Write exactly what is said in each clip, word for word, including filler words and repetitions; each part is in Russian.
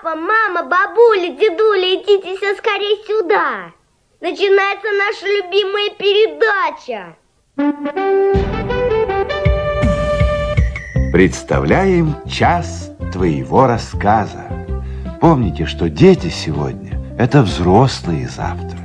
Папа, мама, бабуля, дедуля, идите все скорее сюда. Начинается наша любимая передача. Представляем час твоего рассказа. Помните, что дети сегодня – это взрослые завтра.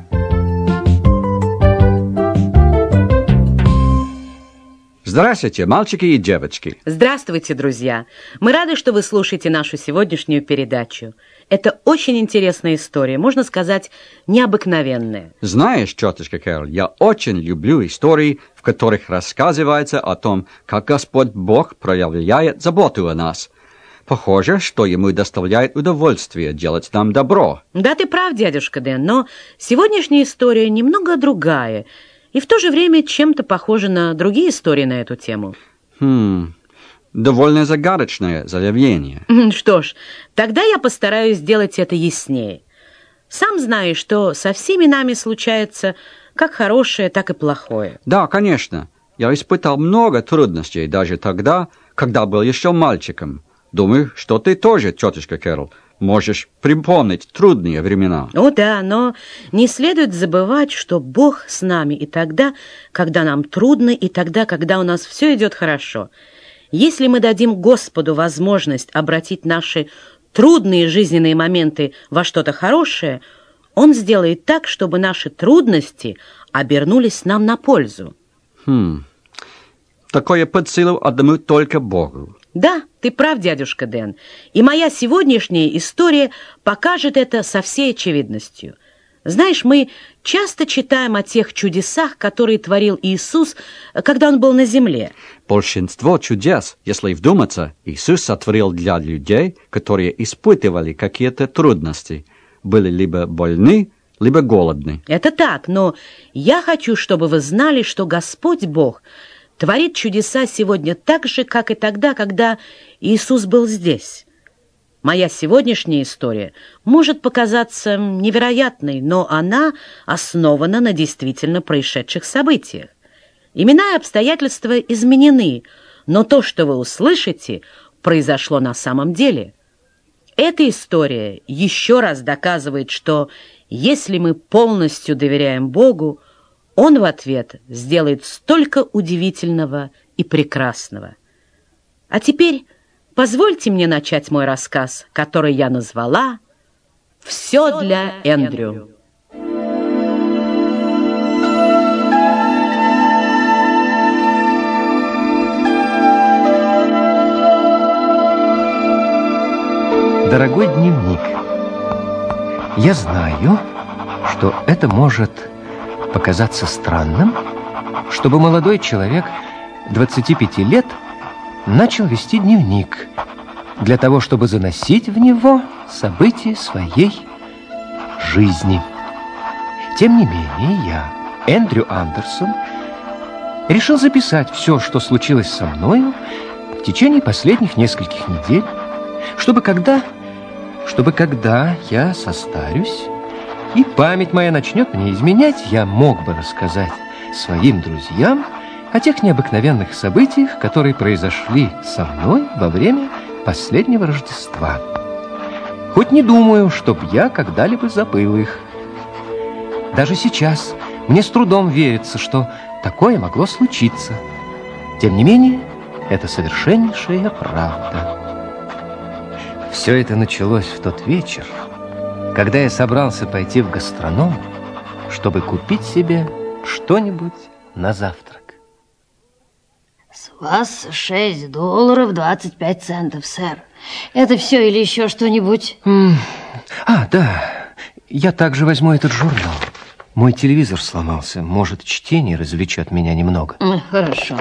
Здравствуйте, мальчики и девочки. Здравствуйте, друзья. Мы рады, что вы слушаете нашу сегодняшнюю передачу. Это очень интересная история, можно сказать, необыкновенная. Знаешь, тетушка Кэрол, я очень люблю истории, в которых рассказывается о том, как Господь Бог проявляет заботу о нас. Похоже, что ему доставляет удовольствие делать нам добро. Да, ты прав, дядюшка Дэн, но сегодняшняя история немного другая и в то же время чем-то похожа на другие истории на эту тему. Хм, довольно загадочное заявление. Что ж, тогда я постараюсь сделать это яснее. Сам знаешь, что со всеми нами случается как хорошее, так и плохое. Да, конечно. Я испытал много трудностей даже тогда, когда был еще мальчиком. Думаю, что ты тоже, тетушка Кэрол, можешь припомнить трудные времена. О да, но не следует забывать, что Бог с нами и тогда, когда нам трудно, и тогда, когда у нас все идет хорошо. Если мы дадим Господу возможность обратить наши трудные жизненные моменты во что-то хорошее, Он сделает так, чтобы наши трудности обернулись нам на пользу. Хм, такое под силу одному только Богу. Да, ты прав, дядюшка Дэн, и моя сегодняшняя история покажет это со всей очевидностью. Знаешь, мы часто читаем о тех чудесах, которые творил Иисус, когда Он был на земле. Большинство чудес, если вдуматься, Иисус сотворил для людей, которые испытывали какие-то трудности, были либо больны, либо голодны. Это так, но я хочу, чтобы вы знали, что Господь Бог творит чудеса сегодня так же, как и тогда, когда Иисус был здесь. Моя сегодняшняя история может показаться невероятной, но она основана на действительно происшедших событиях. Имена и обстоятельства изменены, но то, что вы услышите, произошло на самом деле. Эта история еще раз доказывает, что если мы полностью доверяем Богу, Он в ответ сделает столько удивительного и прекрасного. А теперь позвольте мне начать мой рассказ, который я назвала «Все для Эндрю». Дорогой дневник, я знаю, что это может показаться странным, чтобы молодой человек двадцати пяти лет начал вести дневник для того, чтобы заносить в него события своей жизни. Тем не менее, я, Эндрю Андерсон, решил записать все, что случилось со мною в течение последних нескольких недель, чтобы когда, чтобы когда я состарюсь и память моя начнет мне изменять, я мог бы рассказать своим друзьям о тех необыкновенных событиях, которые произошли со мной во время последнего Рождества. Хоть не думаю, чтоб я когда-либо забыл их. Даже сейчас мне с трудом верится, что такое могло случиться. Тем не менее, это совершеннейшая правда. Все это началось в тот вечер, когда я собрался пойти в гастроном, чтобы купить себе что-нибудь на завтрак. С вас шесть долларов двадцать пять центов, сэр. Это все или еще что-нибудь? Mm. А, да. Я также возьму этот журнал. Мой телевизор сломался. Может, чтение развлечет меня немного. Mm, хорошо.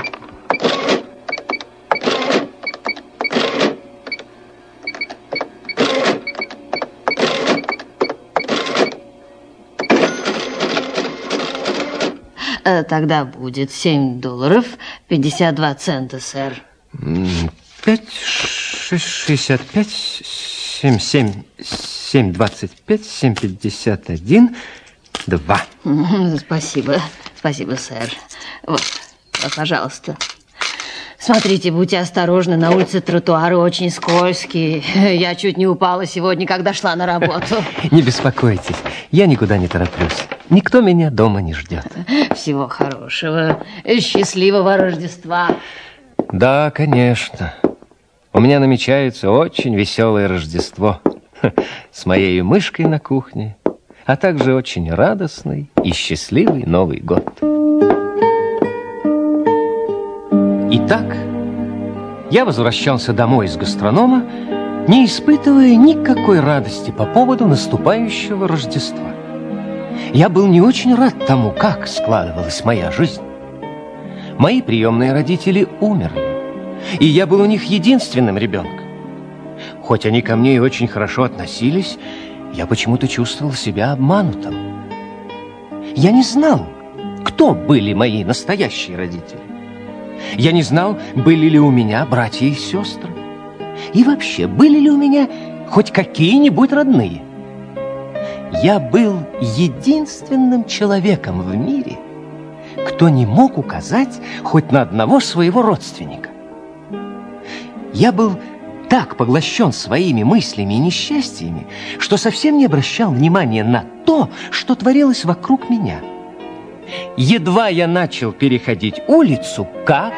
Тогда будет семь долларов пятьдесят два цента, сэр. Пять, шестьдесят пять, семь, семь, семь, двадцать пять, семь, пятьдесят один, два. Спасибо, спасибо, сэр. Вот, пожалуйста. Смотрите, будьте осторожны, на улице тротуары очень скользкие. Я чуть не упала сегодня, когда шла на работу. Не беспокойтесь, я никуда не тороплюсь. Никто меня дома не ждет. Всего хорошего, счастливого Рождества. Да, конечно. У меня намечается очень веселое Рождество. С моей мышкой на кухне, а также очень радостный и счастливый Новый год. Итак, я возвращался домой из гастронома, не испытывая никакой радости по поводу наступающего Рождества. Я был не очень рад тому, как складывалась моя жизнь. Мои приемные родители умерли, и я был у них единственным ребенком. Хоть они ко мне и очень хорошо относились, я почему-то чувствовал себя обманутым. Я не знал, кто были мои настоящие родители. Я не знал, были ли у меня братья и сестры. И вообще, были ли у меня хоть какие-нибудь родные. Я был единственным человеком в мире, кто не мог указать хоть на одного своего родственника. Я был так поглощен своими мыслями и несчастьями, что совсем не обращал внимания на то, что творилось вокруг меня. Едва я начал переходить улицу, как...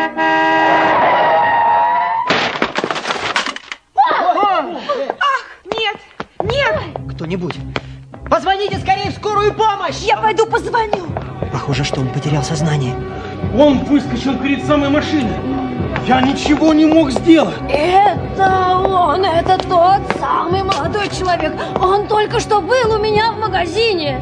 Ах, нет, нет! Кто-нибудь, позвоните скорее в скорую помощь! Я пойду позвоню. Похоже, что он потерял сознание. Он выскочил перед самой машиной. Я ничего не мог сделать. Это он, это тот самый молодой человек. Он только что был у меня в магазине.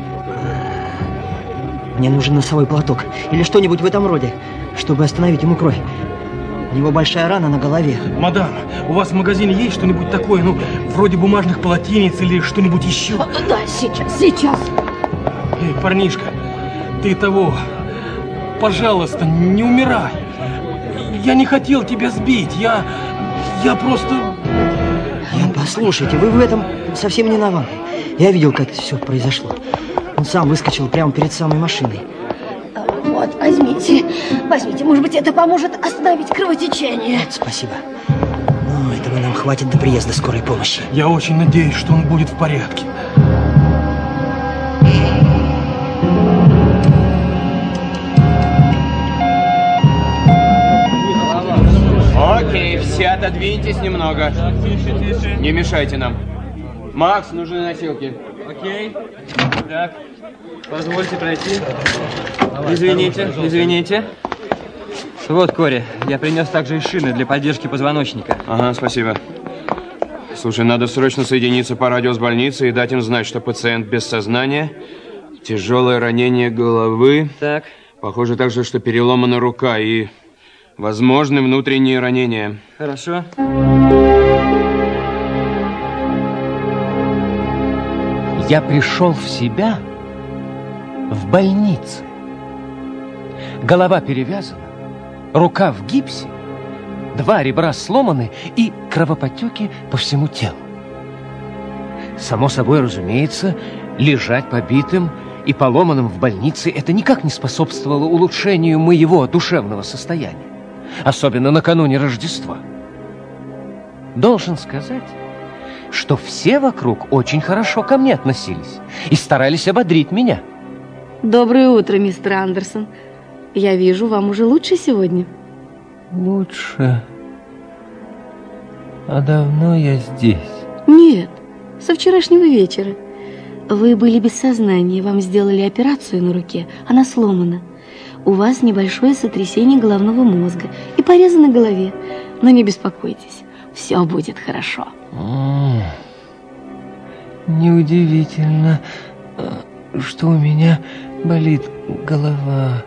Мне нужен носовой платок или что-нибудь в этом роде, чтобы остановить ему кровь. У него большая рана на голове. Мадам, у вас в магазине есть что-нибудь такое, ну, вроде бумажных полотенец или что-нибудь еще? Да, сейчас, сейчас. Эй, парнишка, ты того, пожалуйста, не умирай. Я не хотел тебя сбить, я, я просто... Послушайте, вы в этом совсем не виноваты. Я видел, как это все произошло. Он сам выскочил прямо перед самой машиной. Вот, возьмите, возьмите, может быть, это поможет остановить кровотечение. Спасибо. Но этого нам хватит до приезда скорой помощи. Я очень надеюсь, что он будет в порядке. Окей, все отодвиньтесь немного. Не мешайте нам. Макс, нужны носилки. Окей. Так, позвольте пройти. Извините, извините. Вот, Кори, я принес также и шины для поддержки позвоночника. Ага, спасибо. Слушай, надо срочно соединиться по радио с больницей и дать им знать, что пациент без сознания, тяжелое ранение головы. Так. Похоже также, что переломана рука и возможны внутренние ранения. Хорошо. Я пришел в себя в больнице. Голова перевязана, рука в гипсе, два ребра сломаны и кровоподтеки по всему телу. Само собой, разумеется, лежать побитым и поломанным в больнице это никак не способствовало улучшению моего душевного состояния, особенно накануне Рождества. Должен сказать, что все вокруг очень хорошо ко мне относились и старались ободрить меня. Доброе утро, мистер Андерсон. Я вижу, вам уже лучше сегодня. Лучше? А давно я здесь? Нет, со вчерашнего вечера. Вы были без сознания, вам сделали операцию на руке, она сломана. У вас небольшое сотрясение головного мозга и порезы на голове. Но не беспокойтесь, все будет хорошо. М-м, неудивительно, что у меня болит голова.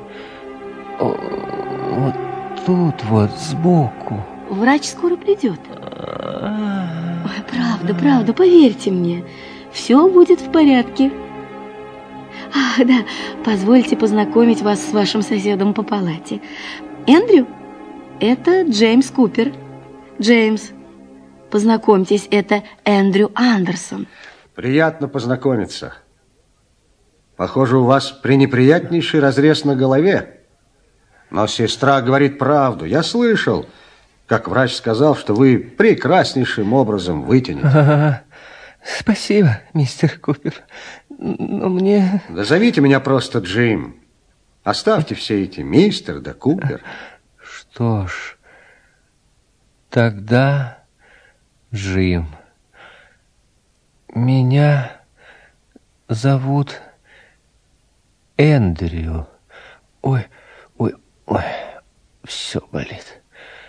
Вот тут вот, сбоку. Врач скоро придет. Ой, правда, правда, поверьте мне, все будет в порядке. Ах, да, позвольте познакомить вас с вашим соседом по палате. Эндрю, это Джеймс Купер. Джеймс, познакомьтесь, это Эндрю Андерсон. Приятно познакомиться. Похоже, у вас пренеприятнейший разрез на голове. Но сестра говорит правду. Я слышал, как врач сказал, что вы прекраснейшим образом вытянете. А-а-а. Спасибо, мистер Купер. Но мне... Да зовите меня просто Джим. Оставьте все эти мистер да Купер. Что ж, тогда Джим. Меня зовут Эндрю. Ой, ой, ой, все болит.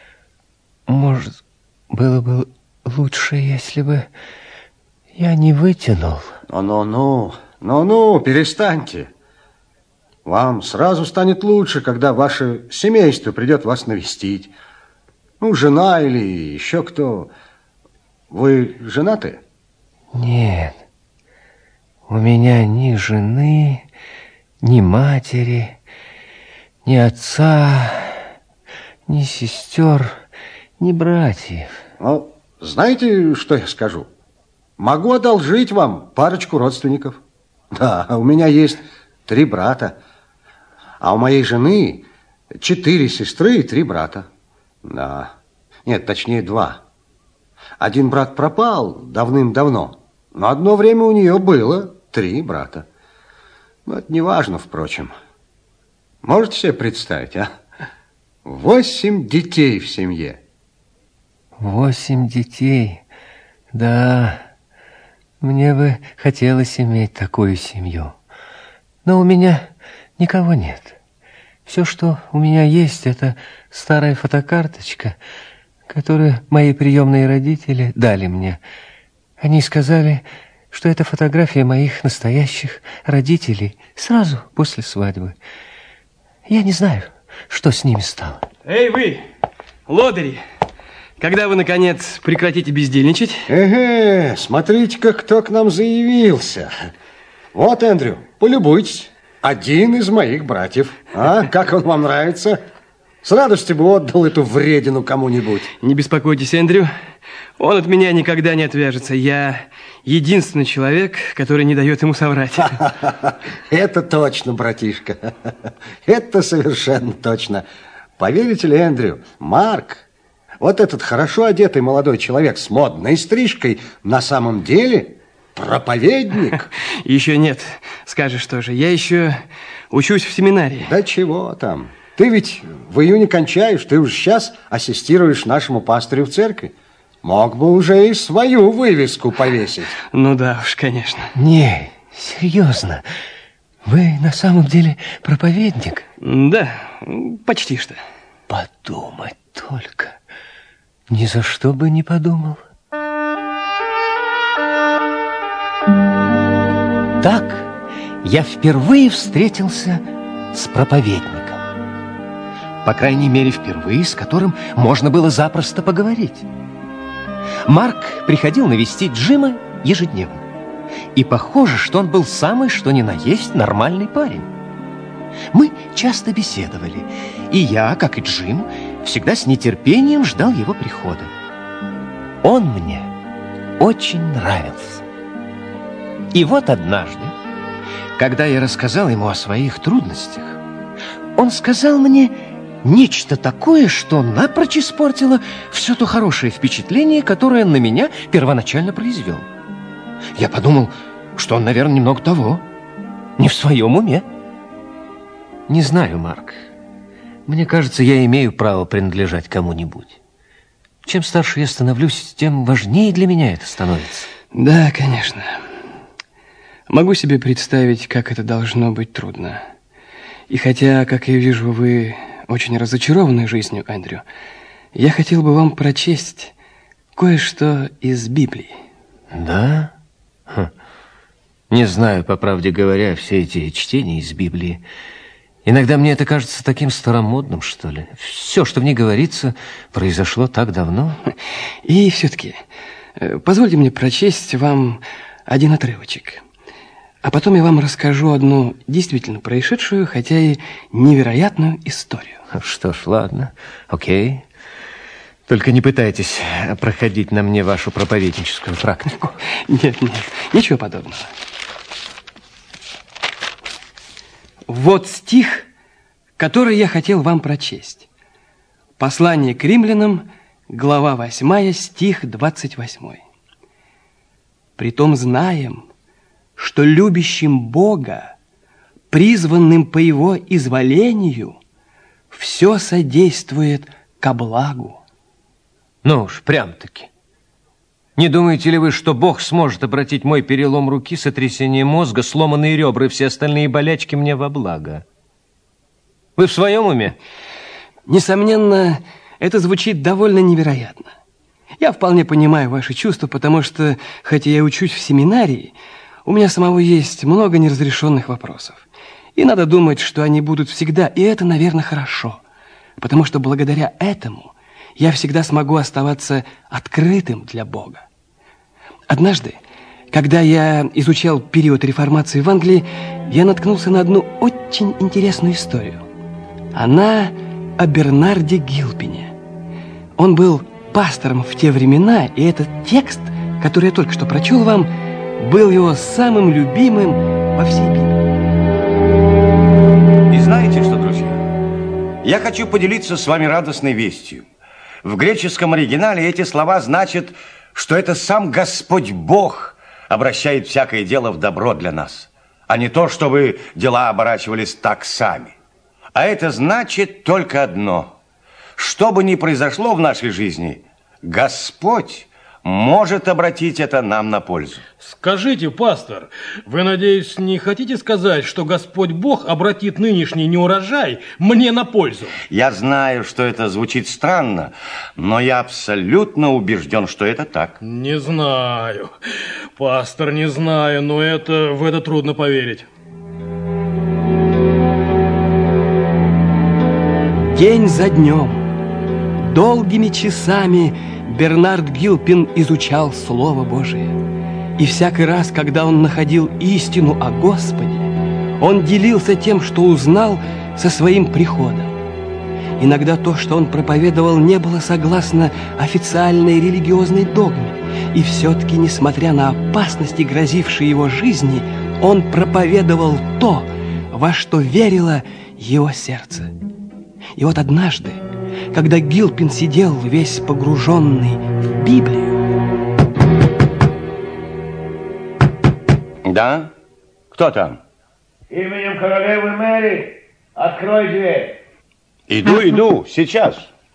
Может, было бы лучше, если бы я не вытянул. Ну-ну-ну, ну-ну, перестаньте. Вам сразу станет лучше, когда ваше семейство придет вас навестить. Ну, жена или еще кто. Вы женаты? Нет, у меня ни жены, ни матери, ни отца, ни сестер, ни братьев. Ну, знаете, что я скажу? Могу одолжить вам парочку родственников. Да, у меня есть три брата. А у моей жены четыре сестры и три брата. Да, нет, точнее два. Один брат пропал давным-давно, но одно время у нее было три брата. Но это не важно, впрочем. Можете себе представить, а? Восемь детей в семье. Восемь детей, да. Мне бы хотелось иметь такую семью. Но у меня никого нет. Все, что у меня есть, это старая фотокарточка, которую мои приемные родители дали мне. Они сказали, что это фотография моих настоящих родителей сразу после свадьбы. Я не знаю, что с ними стало. Эй, вы, лодыри, когда вы, наконец, прекратите бездельничать? Эге, смотрите-ка, кто к нам заявился. Вот, Эндрю, полюбуйтесь. Один из моих братьев. А, как он вам нравится? С радостью бы отдал эту вредину кому-нибудь. Не беспокойтесь, Эндрю. Он от меня никогда не отвяжется. Я единственный человек, который не дает ему соврать. Это точно, братишка. Это совершенно точно. Поверите ли, Эндрю, Марк, вот этот хорошо одетый молодой человек с модной стрижкой, на самом деле проповедник. Еще нет. Скажешь тоже. Я еще учусь в семинарии. Да чего там. Ты ведь в июне кончаешь, ты уже сейчас ассистируешь нашему пастырю в церкви. Мог бы уже и свою вывеску повесить. Ну да уж, конечно. Не, серьезно. Вы на самом деле проповедник? Да, почти что. Подумать только. Ни за что бы не подумал. Так я впервые встретился с проповедником. По крайней мере, впервые, с которым можно было запросто поговорить. Марк приходил навестить Джима ежедневно. И похоже, что он был самый, что ни на есть, нормальный парень. Мы часто беседовали, и я, как и Джим, всегда с нетерпением ждал его прихода. Он мне очень нравился. И вот однажды, когда я рассказал ему о своих трудностях, он сказал мне нечто такое, что напрочь испортило все то хорошее впечатление, которое на меня первоначально произвел. Я подумал, что он, наверное, немного того, не в своем уме. Не знаю, Марк. Мне кажется, я имею право принадлежать кому-нибудь. Чем старше я становлюсь, тем важнее для меня это становится. Да, конечно. Могу себе представить, как это должно быть трудно. И хотя, как я вижу, вы очень разочарованы жизнью, Эндрю, я хотел бы вам прочесть кое-что из Библии. Да? Хм. Не знаю, по правде говоря, все эти чтения из Библии. Иногда мне это кажется таким старомодным, что ли. Все, что в ней говорится, произошло так давно. И все-таки, позвольте мне прочесть вам один отрывочек. А потом я вам расскажу одну действительно происшедшую, хотя и невероятную историю. Что ж, ладно, окей. Только не пытайтесь проходить на мне вашу проповедническую практику. Нет, нет, ничего подобного. Вот стих, который я хотел вам прочесть. Послание к римлянам, глава восьмая, стих двадцать восьмой. «Притом знаем, что любящим Бога, призванным по Его изволению, все содействует ко благу». Ну уж, прям-таки. Не думаете ли вы, что Бог сможет обратить мой перелом руки, сотрясение мозга, сломанные ребра и все остальные болячки мне во благо? Вы в своем уме? Несомненно, это звучит довольно невероятно. Я вполне понимаю ваши чувства, потому что, хотя я учусь в семинарии, у меня самого есть много неразрешенных вопросов. И надо думать, что они будут всегда, и это, наверное, хорошо. Потому что благодаря этому я всегда смогу оставаться открытым для Бога. Однажды, когда я изучал период реформации в Англии, я наткнулся на одну очень интересную историю. Она о Бернарде Гилпине. Он был пастором в те времена, и этот текст, который я только что прочел вам, был его самым любимым во всей Библии. И знаете что, друзья? Я хочу поделиться с вами радостной вестью. В греческом оригинале эти слова значат, что это сам Господь Бог обращает всякое дело в добро для нас, а не то, чтобы дела оборачивались так сами. А это значит только одно. Что бы ни произошло в нашей жизни, Господь может обратить это нам на пользу. Скажите, пастор, вы, надеюсь, не хотите сказать, что Господь Бог обратит нынешний неурожай мне на пользу? Я знаю, что это звучит странно, но я абсолютно убежден, что это так. Не знаю, пастор, не знаю, но это, в это трудно поверить. День за днем, долгими часами Бернард Гилпин изучал Слово Божие. И всякий раз, когда он находил истину о Господе, он делился тем, что узнал со своим приходом. Иногда то, что он проповедовал, не было согласно официальной религиозной догме. И все-таки, несмотря на опасности, грозившие его жизни, он проповедовал то, во что верило его сердце. И вот однажды, когда Гилпин сидел весь погруженный в Библию... Да? Кто там? Именем королевы Мэри, открой дверь. Иду, иду, сейчас.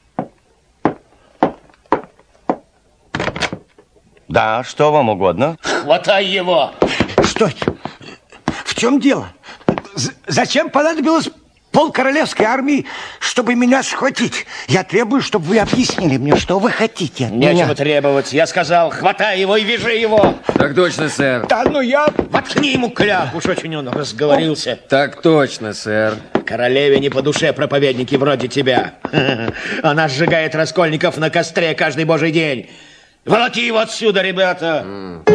Да, что вам угодно? Хватай его! Что это? В чем дело? З- зачем понадобилось пол королевской армии, чтобы меня схватить? Я требую, чтобы вы объяснили мне, что вы хотите от Нечего меня. требовать. Я сказал, хватай его и вяжи его. Так точно, сэр. Да, ну я... Воткни ему кляп. Уж очень он разговорился. Так точно, сэр. Королеве не по душе проповедники вроде тебя. Она сжигает раскольников на костре каждый божий день. Волоки его отсюда, ребята.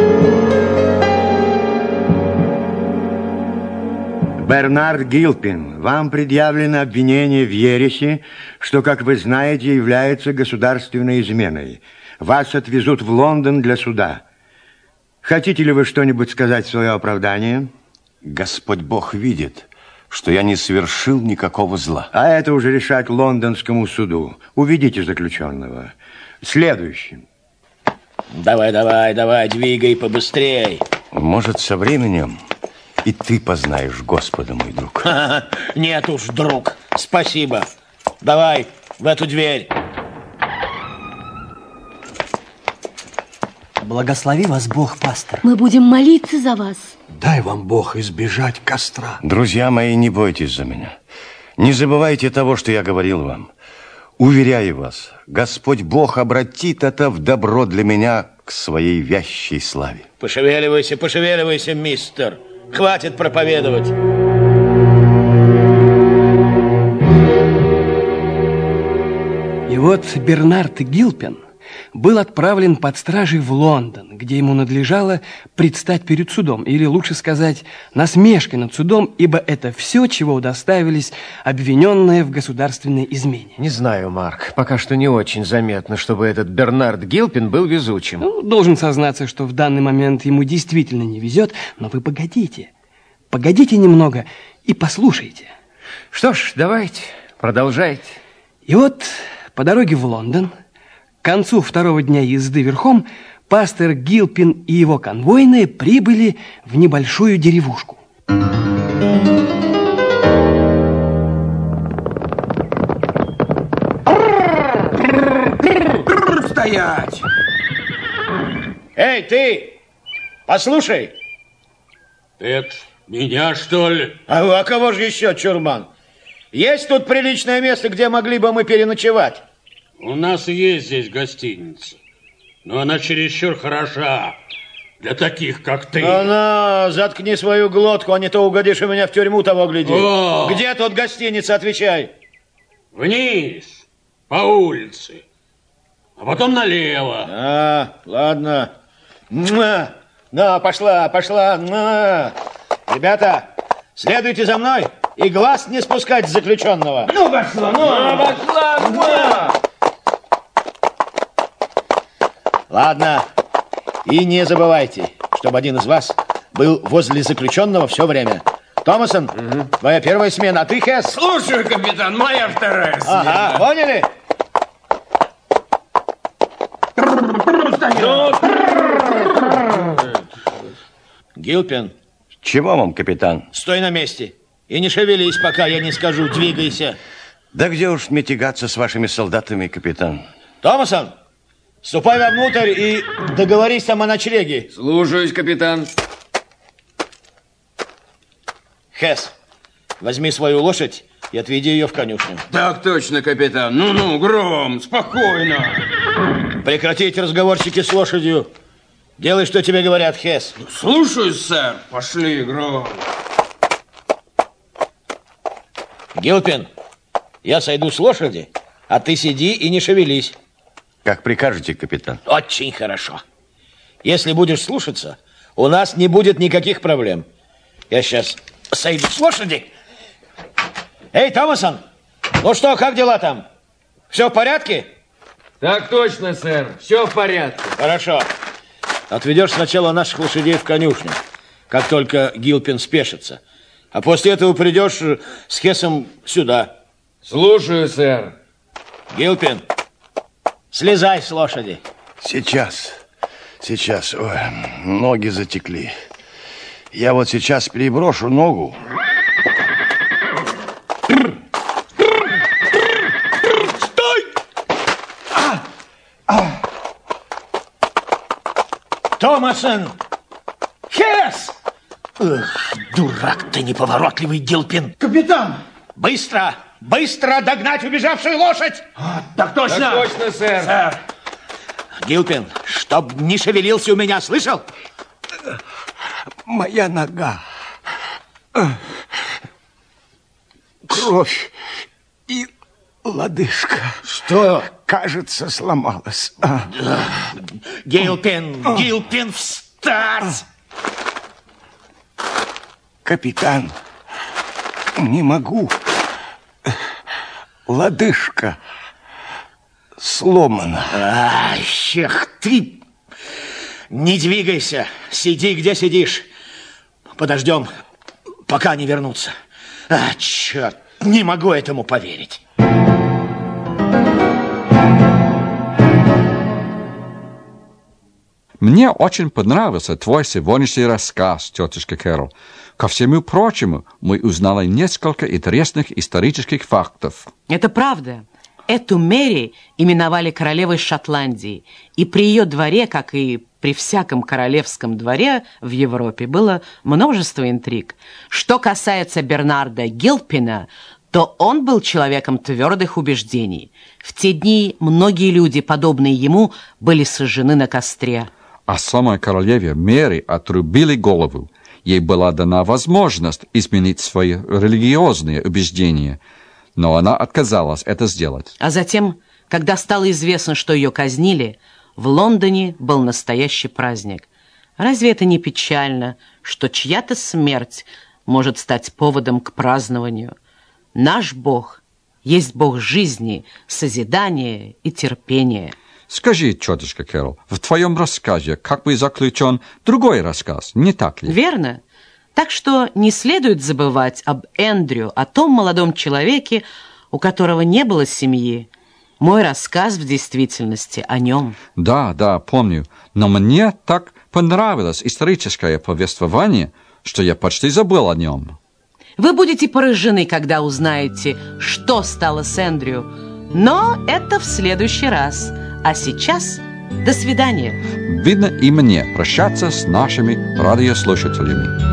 Бернард Гилпин, вам предъявлено обвинение в ереси, что, как вы знаете, является государственной изменой. Вас отвезут в Лондон для суда. Хотите ли вы что-нибудь сказать в свое оправдание? Господь Бог видит, что я не совершил никакого зла. А это уже решать лондонскому суду. Уведите заключенного. Следующим. Давай, давай, давай, двигай побыстрей. Может, со временем и ты познаешь Господа, мой друг. Нет уж, друг, спасибо. Давай в эту дверь. Благослови вас Бог, пастор. Мы будем молиться за вас. Дай вам Бог избежать костра. Друзья мои, не бойтесь за меня. Не забывайте того, что я говорил вам. Уверяю вас, Господь Бог обратит это в добро для меня к своей вящей славе. Пошевеливайся, пошевеливайся, мистер. Хватит проповедовать. И вот Бернард Гилпин был отправлен под стражей в Лондон, где ему надлежало предстать перед судом, или, лучше сказать, насмешкой над судом, ибо это все, чего удоставились обвиненные в государственной измене. Не знаю, Марк, пока что не очень заметно, чтобы этот Бернард Гилпин был везучим. Ну, должен сознаться, что в данный момент ему действительно не везет, но вы погодите, погодите немного и послушайте. Что ж, давайте, продолжайте. И вот по дороге в Лондон, к концу второго дня езды верхом, пастор Гилпин и его конвойные прибыли в небольшую деревушку. Стоять! Эй, ты! Послушай! Это меня, что ли? А, а кого же еще, чурбан? Есть тут приличное место, где могли бы мы переночевать? У нас есть здесь гостиница, но она чересчур хороша для таких, как ты. Ну-ну, заткни свою глотку, а не то угодишь у меня в тюрьму, того гляди. О! Где тут гостиница, отвечай. Вниз, по улице, а потом налево. А, ладно. На, на, пошла, пошла. На. Ребята, следуйте за мной и глаз не спускать с заключенного. Ну, пошла, ну, ну пошла, ну. Ладно, и не забывайте, чтобы один из вас был возле заключенного все время. Томасон, угу. Твоя первая смена, а ты, Хэс? Слушаю, капитан, моя вторая смена. Ага, поняли? Гилпин. Чего вам, капитан? Стой на месте и не шевелись, пока я не скажу, двигайся. Да где уж мне тягаться с вашими солдатами, капитан? Томасон, ступай вовнутрь и договорись там о ночлеге. Слушаюсь, капитан. Хэс, возьми свою лошадь и отведи ее в конюшню. Так точно, капитан. Ну-ну, Гром, спокойно. Прекратить разговорчики с лошадью. Делай, что тебе говорят, Хэс. Слушаюсь, сэр. Пошли, Гром. Гилпин, я сойду с лошади, а ты сиди и не шевелись. Как прикажете, капитан. Очень хорошо. Если будешь слушаться, у нас не будет никаких проблем. Я сейчас сойду с лошади. Эй, Томасон, ну что, как дела там? Все в порядке? Так точно, сэр. Все в порядке. Хорошо. Отведешь сначала наших лошадей в конюшню, как только Гилпин спешится. А после этого придешь с Хесом сюда. Слушаю, сэр. Гилпин, слезай с лошади. Сейчас, сейчас. Ой, ноги затекли. Я вот сейчас переброшу ногу. Стой! А! А! Томасон! Хес! Эх, дурак ты неповоротливый, Гилпин. Капитан! Быстро, быстро догнать убежавшую лошадь! А, так точно! Так точно, сэр. Сэр! Гилпин, чтоб не шевелился у меня, слышал? Моя нога. Кровь и лодыжка. Что? Кажется, сломалась. Гилпин, Гилпин, встать! Капитан, не могу. Лодыжка сломана. Ай, эх ты! Не двигайся, сиди, где сидишь. Подождем, пока они вернутся. А, черт, не могу этому поверить. Мне очень понравился твой сегодняшний рассказ, тетушка Кэрол. Ко всему прочему, мы узнали несколько интересных исторических фактов. Это правда. Эту Мэри именовали королевой Шотландии, и при ее дворе, как и при всяком королевском дворе в Европе, было множество интриг. Что касается Бернарда Гилпина, то он был человеком твердых убеждений. В те дни многие люди, подобные ему, были сожжены на костре. А самой королеве Мэри отрубили голову. Ей была дана возможность изменить свои религиозные убеждения, но она отказалась это сделать. А затем, когда стало известно, что ее казнили, в Лондоне был настоящий праздник. Разве это не печально, что чья-то смерть может стать поводом к празднованию? Наш Бог есть Бог жизни, созидания и терпения. Скажи, тетушка Кэрол, в твоем рассказе как бы заключен другой рассказ, не так ли? Верно. Так что не следует забывать об Эндрю, о том молодом человеке, у которого не было семьи. Мой рассказ в действительности о нем. Да, да, помню. Но мне так понравилось историческое повествование, что я почти забыл о нем. Вы будете поражены, когда узнаете, что стало с Эндрю. Но это в следующий раз. А сейчас до свидания. Видно и мне прощаться с нашими радиослушателями.